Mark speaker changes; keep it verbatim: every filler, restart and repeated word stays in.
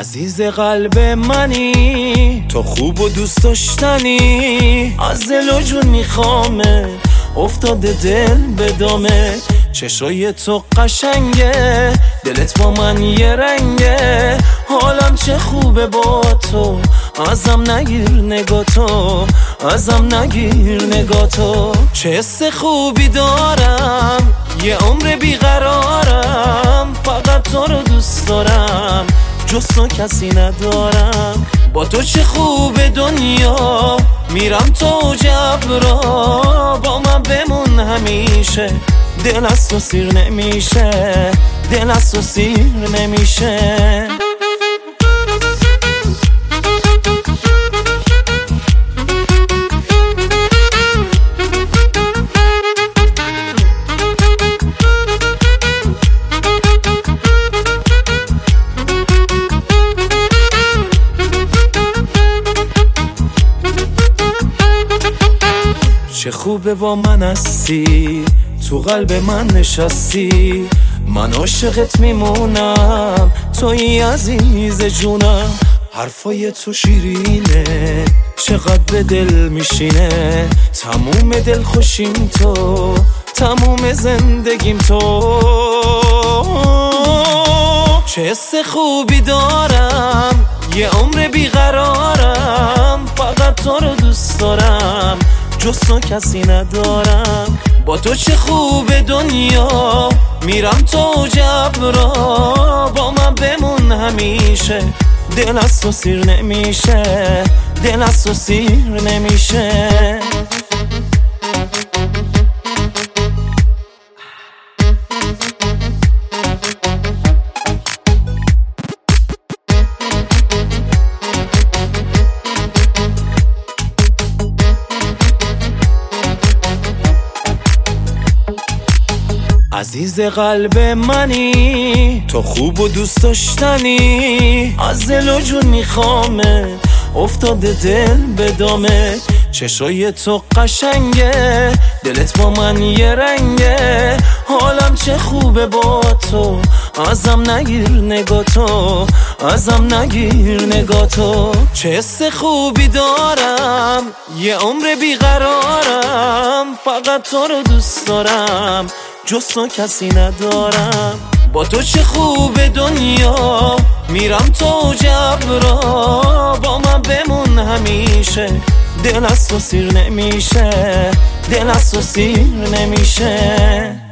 Speaker 1: عزیز قلب منی، تو خوب و دوست داشتنی، از دل و جون میخوامه، افتاده دل به دامه. چشای تو قشنگه، دلت با من یه رنگه، حالم چه خوبه با تو، ازم نگیر نگاه تو، ازم نگیر نگاه تو. چه حس خوبی دارم، یه عمر بیقرارم، فقط تو رو دوست دارم، جز تو کسی ندارم. با تو چه خوبه دنیا، میرم تو جبرا، با من بمون همیشه، دل از تو سیر نمیشه، دل از تو سیر نمیشه. چه خوبه با من هستی، تو قلب من نشستی، من عاشقت میمونم، توی عزیز جونم. حرفای تو شیرینه، چقدر به دل میشینه، تموم دل خوشیم تو، تموم زندگیم تو. چه حس خوبی دارم، یه عمر بیقرارم، فقط تو رو دوست دارم، جز تو کسی ندارم. با تو چه خوبه دنیا، میرم تو جبرا، با من بمون همیشه، دل از تو سیر نمیشه، دل از تو سیر نمیشه. عزیز قلب منی، تو خوب و دوست داشتنی، از دل و جون میخوامه، افتاده دل به دامه. چشای تو قشنگه، دلت با من یه رنگه، حالم چه خوبه با تو، ازم نگیر نگاه تو، ازم نگیر نگاه تو. چه حس خوبی دارم، یه عمر بیقرارم، فقط تو رو دوست دارم، جز تو کسی ندارم. با تو چه خوبه دنیا، میرم تو جبرا، با من بمون همیشه، دل از تو سیر نمیشه، دل از تو سیر نمیشه.